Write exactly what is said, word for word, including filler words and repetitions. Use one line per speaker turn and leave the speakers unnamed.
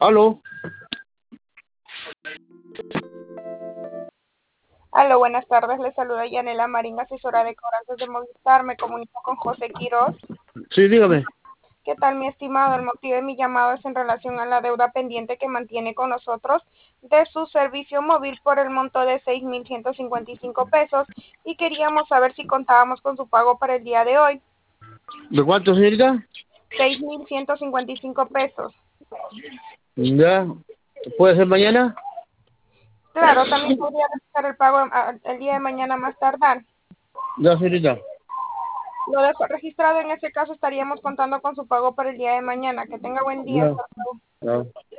Aló.
Aló, buenas tardes. Les saluda Yanela Marín, asesora de cobranzas de Movistar. Me comunico con José Quiroz.
Sí, dígame.
¿Qué tal, mi estimado? El motivo de mi llamado es en relación a la deuda pendiente que mantiene con nosotros de su servicio móvil por el monto de seis mil ciento cincuenta y cinco pesos y queríamos saber si contábamos con su pago para el día de hoy.
¿De cuánto, señorita?
seis mil ciento cincuenta y cinco pesos.
Ya. ¿Puede ser mañana?
Claro, también podría realizar el pago ah, el día de mañana más tardar.
Ya, señorita.
Lo dejo registrado. En ese caso estaríamos contando con su pago para el día de mañana. Que tenga buen día.
Ya.
Hasta luego.
Ya.